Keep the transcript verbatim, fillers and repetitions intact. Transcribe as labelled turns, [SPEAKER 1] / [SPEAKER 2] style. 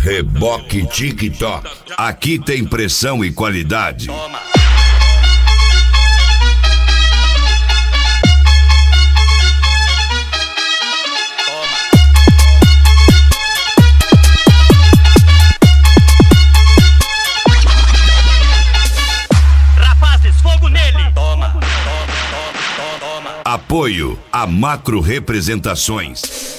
[SPEAKER 1] Reboque TikTok. Aqui tem pressão e qualidade.
[SPEAKER 2] Toma. Rapazes, fogo nele. Toma, toma, toma, toma.
[SPEAKER 1] Apoio a Macro Representações.